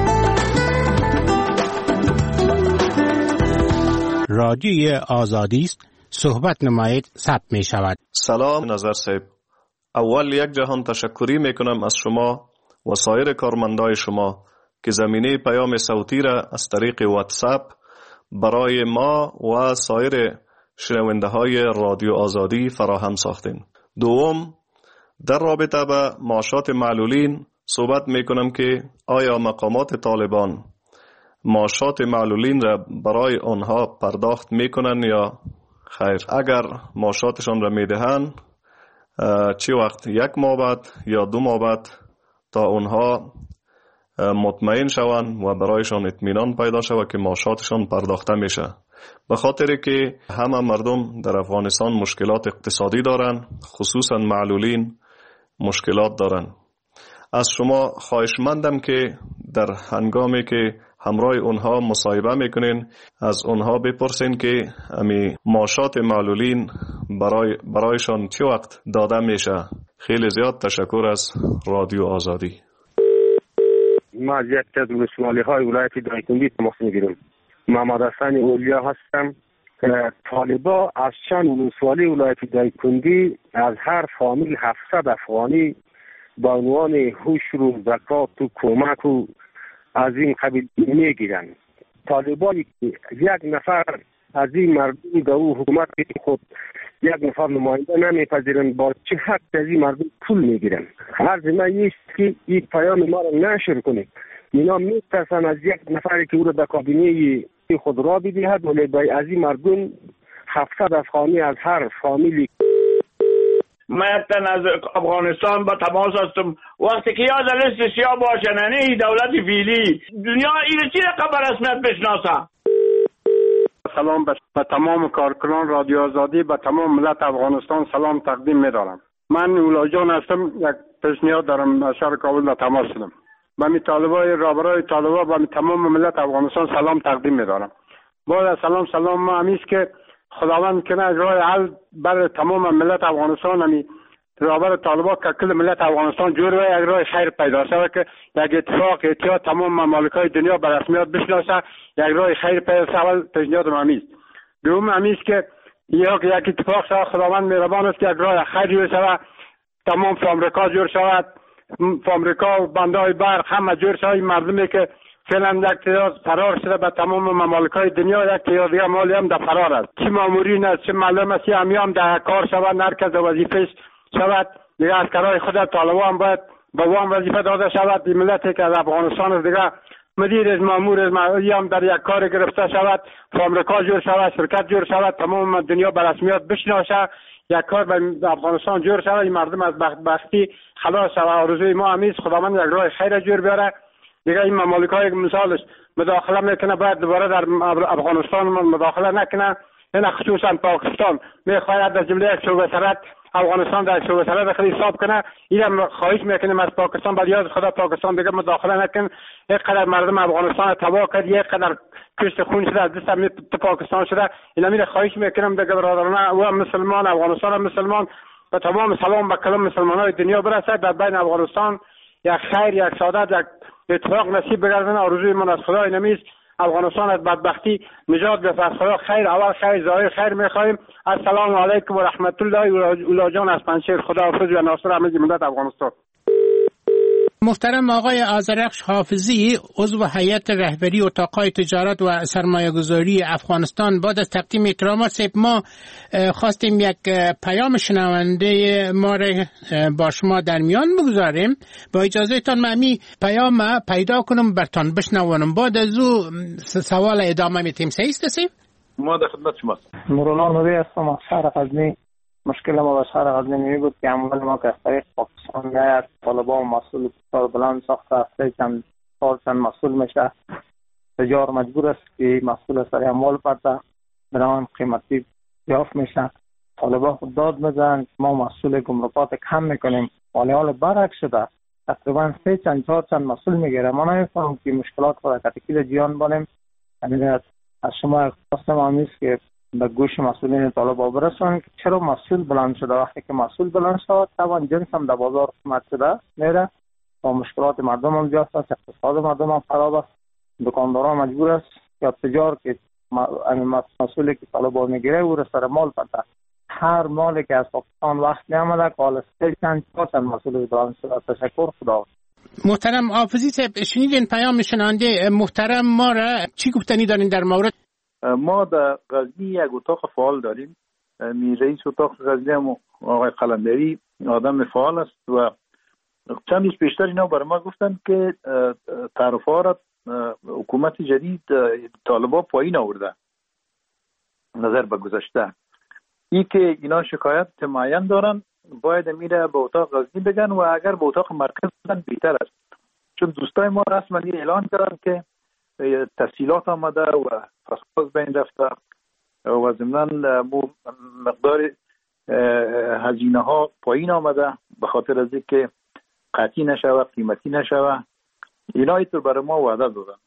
رادیوی آزادی است، صحبت نمایید، ثبت می شود. سلام نظر صاحب، اول یک جهان تشکری می کنم از شما و سایر کارمندای شما که زمینه پیام صوتی را از طریق واتساپ برای ما و سایر شنونده های رادیو آزادی فراهم ساختین. دوم، در رابطه با معاشات معلولین صحبت می کنم که آیا مقامات طالبان معاشات معلولین را برای آنها پرداخت می کنن یا خیر؟ اگر معاشاتشان را می دهند چه وقت، یک ماه بعد یا دو ماه بعد، تا آنها مطمئن شوند و برایشان اطمینان پیدا شود که معاشاتشان پرداخته میشه. به خاطر که همه مردم در افغانستان مشکلات اقتصادی دارند، خصوصا معلولین مشکلات دارند. از شما خواهشمندم که در هنگامی که همراه اونها مصاحبه میکنین از اونها بپرسین که امی معاشات معلولین برای برایشان چه وقت داده میشه. خیلی زیاد تشکر از رادیو آزادی. ما از یک از ولسوالی های ولایت دایکنی تماس میگیرم. محمد حسن اولیا هستم. طالبا از چند ولسوالی ولایت دایکنی از هر فامیل هفتصد افغانی با عنوان حشر و زکات و کمک و از این قبیل میگیرن. طالبانی که یک نفر از این مردم به او حکومت خود یک نفر نماینده نمیپذیرن، با چه حق از این مردم پول میگیرن؟ عرض من نیست که این پیام ما را نشر کنید. اینا میترسن از یک نفری که او را به کابینه خود را بدهد، ولی از این مردم هفتصد افغانی از هر فامیلی من یک تن از افغانستان با تماس هستم. وقتی که یاد لیست سیاه باشه نه دولت فعلی دنیا این چی رقم به رسمیت بشناسه. سلام به تمام کارکنان رادیو آزادی، به تمام ملت افغانستان سلام تقدیم می‌دارم. من اولا جان هستم. یک پیشنهاد دارم از شهر کابل به تماس شدم. به می طالبای رابرای طالبا به تمام ملت افغانستان سلام تقدیم می‌دارم. با سلام سلام ما همیشه که خداوند کنه راه حل بر تمام ملت افغانستان همی رابر طالبا که کل ملت افغانستان جور و یک راه خیر پیدا شود که یک اتفاق اتحاد تمام ممالک‌های دنیا به رسمیت بشناسه، یک راه خیر پیدا شود. پیشنهاد همیست دوم همیست که یک یک اتفاق شود. خداوند مهربان است که یک راه خیر جور شود، تمام فامریکا جور شود، فامریکا و بندهای برق همه جور شود. مردمی که فعلا یک تعداد فرار شده به تمام ممالک‌های دنیا، یک تعداد دیگه مالی هم در فرار است. چه مامورین است چه معلم است همی هم در کار شود، هر کس وظیفه‌اش شود. دیگه عسکرای خود طالبان هم باید به وام وظیفه داده شود. این ملتی که از افغانستان است دیگه مدیر از مامور از معلی هم در یک کار گرفته شود، فامریکا جور شود، شرکت جور شود، تمام دنیا به رسمیت بشناسه، یک کار به افغانستان جور شود، این مردم از بدبختی خلاص شود. آرزوی ما همیست خداوند یک راه خیر جور بیاره. دیگه این ممالک‌های مثالش مداخله میکنه باید دوباره در افغانستان مداخله نکنه. این خصوصا پاکستان میخواهد از جمله یک شعبه سرحد افغانستان در شعبه سرحد خیلی حساب کنه. اینم خواهش میکنیم از پاکستان بر یاد خدا پاکستان دیگه مداخله نکن. یک قدر مردم افغانستان تباه کرد، یک قدر کشت خون شده از دست هم پاکستان شده. اینا میره خواهش میکنم دیگه برادران و مسلمان افغانستان هم مسلمان به تمام سلام به کلام مسلمانای دنیا برسد. در بین افغانستان یک خیر یک سعادت یک اتفاق نصیب بگردن. آرزوی من از خدا اینمیست افغانستان از بدبختی نجات بده. از خدا خیر اول خیر ظاهر خیر میخواهیم. السلام علیکم و رحمت الله. اولا جان از پنجشیر، خداحافظ و ناصر همه ملت افغانستان. محترم آقای آذرخش حافظی، عضو هیئت رهبری اتاقهای تجارت و سرمایه گذاری افغانستان، بعد از تقدیم اکرامات سیب ما خواستیم یک پیام شنونده ما را با شما در میان بگذاریم. با اجازه تان من می پیام پیدا کنم برتان بشنوانم، بعد از او سوال ادامه میتیم. سیست سیب؟ ما در خدمت شما. نورالله نوری هستم از شهر غزنی. مشکل ما با شهر غزنی می بود که عمل ما که از طریق پاکستان نیاد طالبا و مسئول بسیار بلند ساخته هسته چند سال چند مسئول میشه. تجار مجبور است که مسئول سر اموال پرده بران قیمتی یافت میشه. طالبا خود داد میزن ما مسئول گمرکات کم میکنیم، ولی حال برعکس شده. تقریبا سه چند چهار چند مسئول میگیره. ما نمیفهم که مشکلات خود کتکی جیان بانیم. یعنی از شما خواستم همیست که به گوش مسئولین طالبا برسون که چرا مسئول بلند شده. وقتی که مسئول بلند شد طبعا جنس هم در بازار قیمت شده میره و مشکلات مردم هم زیاد است، اقتصاد مردم هم خراب است. دکانداران مجبور است یا تجار که مسئولی که طالبا میگیره او را سر مال پرده. هر مالی که از پاکستان وقت نیامده که حالا سه چند چند مسئول بلند شده. تشکر خدا. محترم حافظی صاحب، شنیدین پیام شنونده محترم ما را، چی گفتنی دارین در مورد؟ ما در غزنی یک اتاق فعال داریم. می رئیس اتاق غزنی هم آقای قلندری آدم فعال است و چند روز پیشتر اینا برای ما گفتن که تعرفه را حکومت جدید طالبا پایین آورده نظر به گذشته. این که اینا شکایت معین دارن باید میره به اتاق غزنی بگن و اگر به اتاق مرکز بگن بهتر است، چون دوستای ما رسما اعلان کردن که تسهیلات آمده و فساد بین رفته و ضمناً مقدار هزینه ها پایین آمده به خاطر از اینکه قطعی نشوه قیمتی نشوه. اینا اینطور برای ما وعده دادن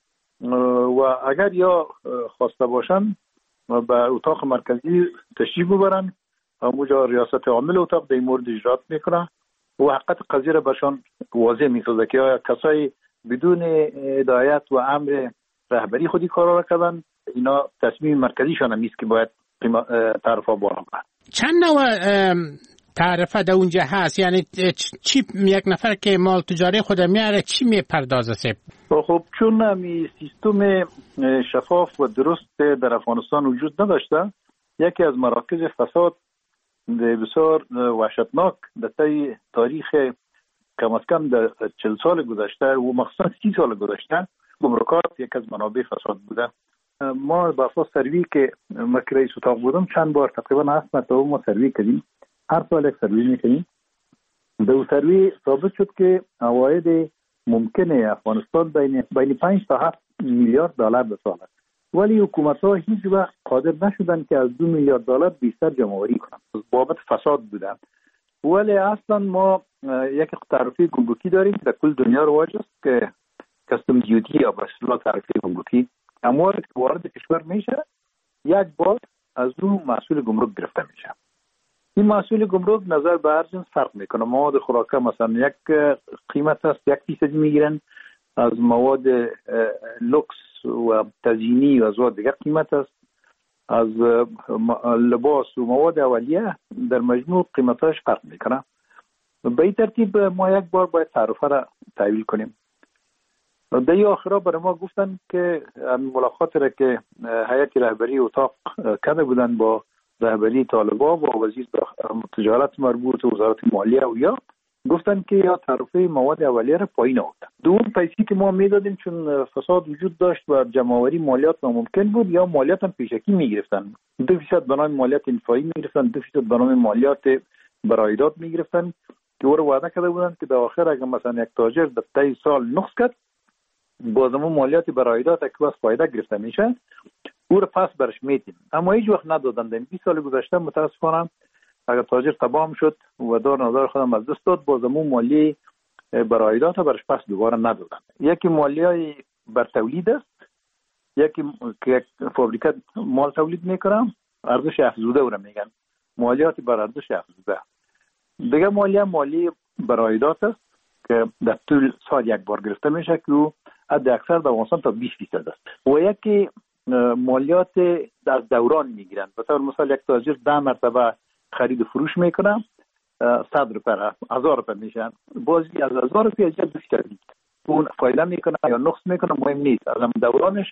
و اگر یا خواسته باشن به اتاق مرکزی تشریف ببرن، همونجا ریاست عامل اتاق در این مورد اجرات میکنه و حقیقت قضیه را برشان واضح میسازه که آیا کسایی بدون هدایت و امر رهبری خودی کارا را کردن. اینا تصمیم مرکزیشان هم نیست که باید تعرفه بالا کنند. چند نوع تعرفه در اونجا هست؟ یعنی چی یک نفر که مال تجاری خود میاره چی میپردازه سیب؟ خب چون می سیستم شفاف و درست در افغانستان وجود نداشته، یکی از مراکز فساد بسیار وحشتناک در طی تاریخ کم از کم در چل سال گذشته و مخصوصا سی سال گذشته گمرکات یک از منابع فساد بوده. ما با اساس سروی که من رئیس اتاق بودم چند بار تقریبا هفت مرتبه ما سروی کردیم هر سال یک سروی میکنیم. در اون سروی ثابت شد که عواید ممکنه افغانستان بین بین پنج تا هفت میلیارد دلار به سال است، ولی حکومت ها هیچ وقت قادر نشدن که از دو میلیارد دلار بیشتر جمع‌آوری کنند. بابت فساد بودن. ولی اصلا ما یک تعرفه گمرکی داریم که در کل دنیا رواج است که کاستم دیوتی یا به اصطلاح تعرفه گمرکی. اموالی که وارد کشور میشه یک بار از اون محصول گمرک گرفته میشه. این محصول گمرک نظر به هر جنس فرق میکنه. مواد خوراکه مثلا یک قیمت است، یک فیصد میگیرن، از مواد لوکس و تزیینی و از دیگر قیمت است، از لباس و مواد اولیه در مجموع قیمتاش فرق میکنه. به این ترتیب ما یک بار باید تعرفه را تحویل کنیم. در آخرا برای ما گفتن که ملاقات را که هیئت رهبری اتاق کرده بودن با رهبری طالبان و وزیر تجارت مربوط و وزارت مالیه و یا گفتن که یا تعرفه مواد اولیه را پایین آوردن. دوم پیسی که ما میدادیم چون فساد وجود داشت و جمع‌آوری مالیات ناممکن بود، یا مالیات هم پیشکی میگرفتن. دو فیصد به نام مالیات انفایی میگرفتن، دو فیصد به نام مالیات برآیدات میگرفتن که او رو وعده کرده بودن که در آخر اگر مثلا یک تاجر در طی سال نقص کرد، بازم مالیات برآیدات که باز فایده گرفته میشه او رو پس برش میدیم. اما هیچ وقت ندادن. در بیست سال گذشته متاسفانه اگر تاجر تباه شد و دار نادار خودم از دست داد، بازم مالی برآیدات برش پس دوباره ندادن. یکی مالیای بر تولید است، یکی که فابریکه مال تولید میکنه ارزش افزوده او را میگن مالیات بر ارزش افزوده. دیگه مالیه مالی برآیدات است که در طول سال یک بار گرفته میشه که حد اکثر در افغانستان تا بیست درصد است. و یکی مالیات در دوران میگیرن. به طور مثال یک تاجر ده مرتبه خرید و فروش میکنه، صد روپیه هزار روپیه میشن، بازی از هزار روپیه از دو فیصد اون فایده میکنه یا نقص میکنه مهم نیست، از دورانش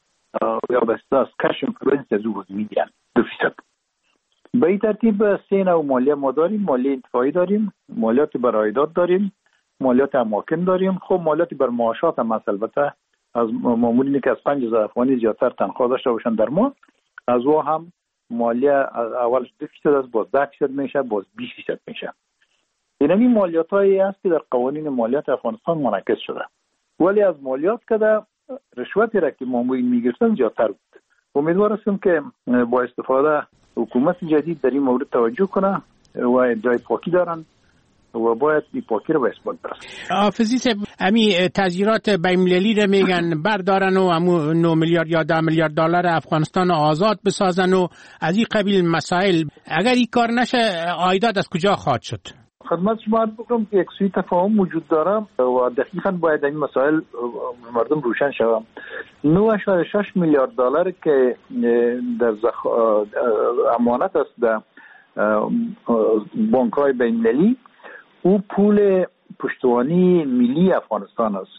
یا به اساس کش اینفلوئنس از او میگیرن دو فیصد. به این ترتیب سه نوع مالیه ما داریم. مالیه انتفاعی داریم، مالیات برآیدات داریم، مالیات اماکن داریم. خب مالیات بر معاشات هم البته از مامورینی که از پنج هزار افغانی زیادتر تنخواه داشته باشن در ماه، از او هم مالیه اولش دو فیصد است، باز ده فیصد میشه، باز بیست فیصد میشه. اینمی مالیات هایی است که در قوانین مالیات افغانستان منعکس شده. ولی از مالیات که در رشوتی را که مامورین میگرفتن زیادتر بود. امیدوار هستم که با استفاده حکومت جدید در این مورد توجه کنه و ادعای پاکی دارن و باید این پاکی رو به اثبات برسن. حافظی صاحب امی تذیرات بین‌المللی رو میگن بردارن و همون نه میلیارد یا ده میلیارد دلار افغانستان آزاد بسازن و از این قبیل مسائل. اگر این کار نشه عایدات از کجا خواهد شد؟ خدمت شما عرض بکنم که یک سوی تفاهم وجود داره و دقیقاً باید این مسائل مردم روشن شود. نه اشاره شش میلیارد دلار که در زخ... امانت است در بانک‌های بین‌المللی، او پول پشتوانی ملی افغانستان است.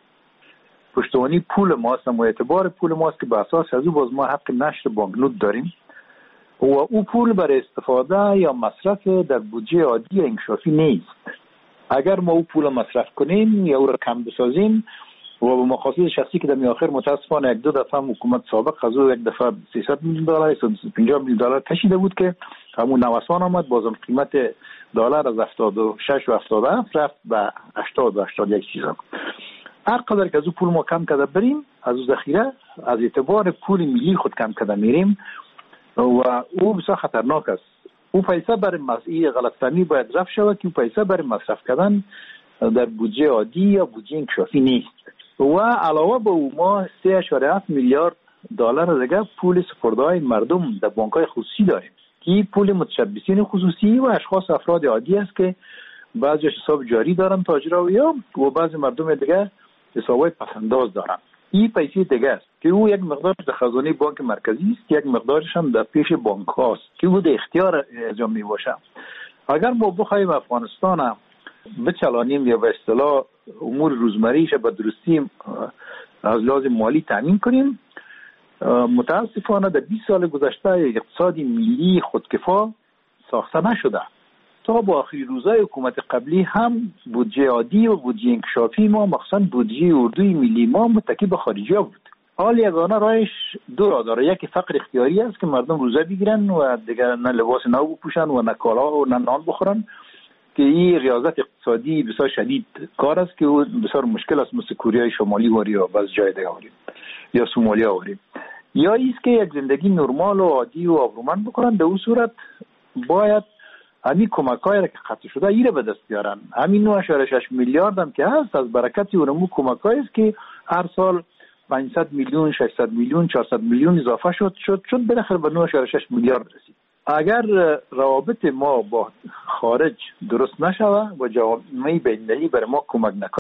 پشتوانی پول ماست و اعتبار پول ماست که به اساس از او باز ما حق نشر بانکنوت داریم و او پول برای استفاده یا مصرف در بودجه عادی انکشافی نیست. اگر ما او پول مصرف کنیم یا او را کم بسازیم و به مقاصد شخصی که در میآخر متاسفانه یک دو دفعه حکومت سابق از او یک دفعه سیصد میلیون دلار صد و پنجاه میلیون دلار کشیده بود که همون نوسان آمد، بازم قیمت دلار از هفتاد و شش و هفتاد و هفت رفت به هشتاد و هشتاد و یک چیزا. هر قدر که از او پول ما کم کرده بریم، از او ذخیره از اعتبار پول ملی خود کم کرده میریم و او بسیار خطرناک است. او پیسه برای مصرف غلطفهمی باید رفع شود که او پیسه برای مصرف کردن در بودجه عادی یا بودجه انکشافی نیست. و علاوه به او ما سه اشاره هفت میلیارد دلار دیگه پول سپرده‌های مردم در بانک‌های خصوصی داریم که پول متشبثین خصوصی و اشخاص افراد عادی است که بعضی حساب جاری دارن تاجرها یا و بعضی مردم دیگه حسابای پسنداز دارن. این پیسه دیگه است که او یک مقدار در خزانه بانک مرکزی است، یک مقدارش هم در پیش بانک هاست که او در اختیار انجام می باشه. اگر ما بخوایم افغانستان بچلانیم یا به اصطلاح امور روزمریش به درستی از لحاظ مالی تامین کنیم، متاسفانه در بیست سال گذشته اقتصادی ملی خودکفا ساخته نشده. تا با آخری روزای حکومت قبلی هم بودجه عادی و بودجه انکشافی ما مخصوصا بودجه اردوی ملی ما متکی به خارجی ها بود. حال یگانه راهش دو راه داره. یکی فقر اختیاری است که مردم روزه بگیرن و دیگر نه لباس نو بپوشن و نه کالا و نه نان بخورن، که این ریاضت اقتصادی بسیار شدید کار است که بسیار مشکل است، مثل کره شمالی واری یا بعض جای دیگه واری یا سومالیا واری. یا ایست که یک زندگی نرمال و عادی و آبرومند بکنن. در اون صورت باید همین کمک‌های را که قطع شده ایره به دست بیارن. همین نه و شش میلیارد هم که هست از برکت اونمو کمک‌هایی است که هر سال پانصد میلیون، ششصد میلیون، چهارصد میلیون اضافه شد شد شد بالاخره به نه و شش میلیارد رسید. اگر روابط ما با خارج درست نشوه و جامعه بین‌المللی بر ما کمک نکنه